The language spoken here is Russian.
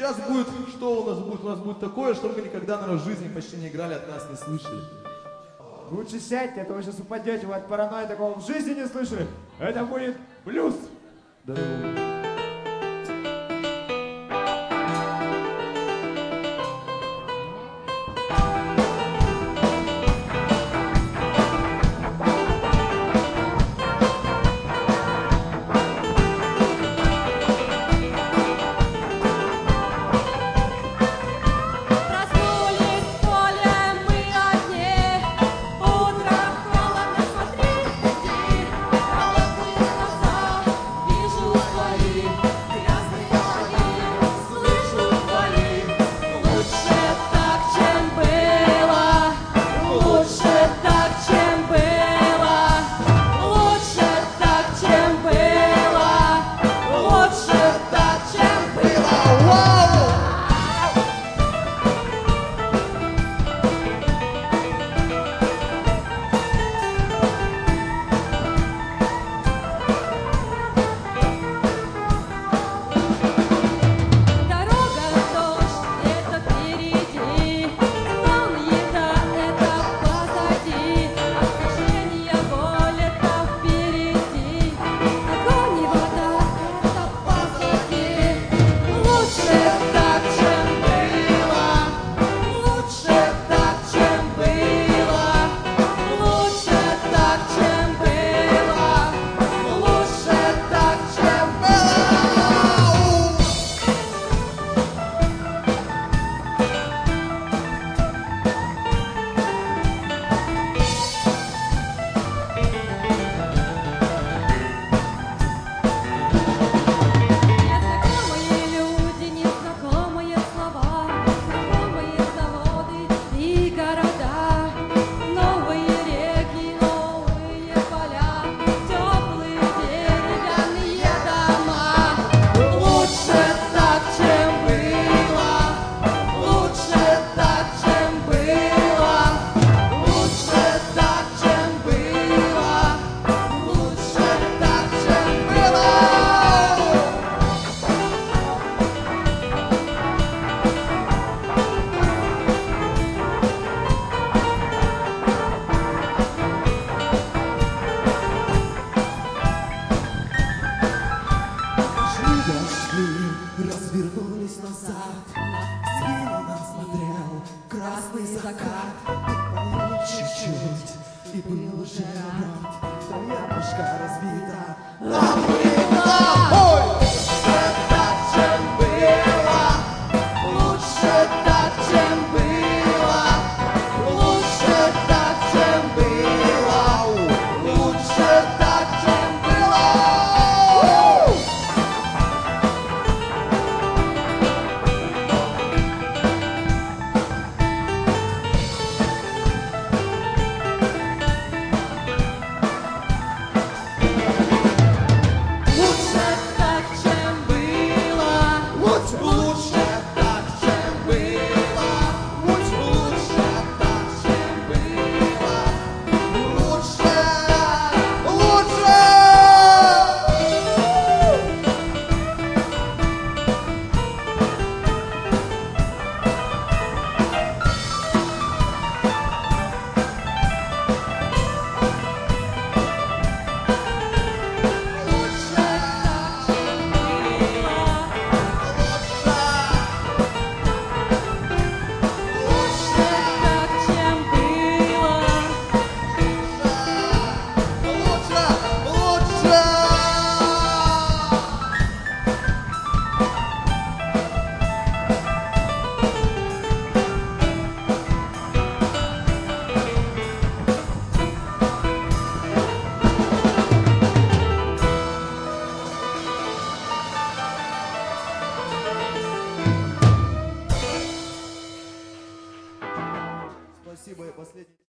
Сейчас будет, что у нас будет? У нас будет такое, что вы никогда, наверное, в жизни почти не играли, от нас не слышали. Лучше сядьте, а то вы сейчас упадете, вы от паранойи такого в жизни не слышали. Это будет блюз. Да. Развернулись назад, спину нам смотрел красный закат. Чуть-чуть, и был уже рад, твоя пушка разбита. Нам было!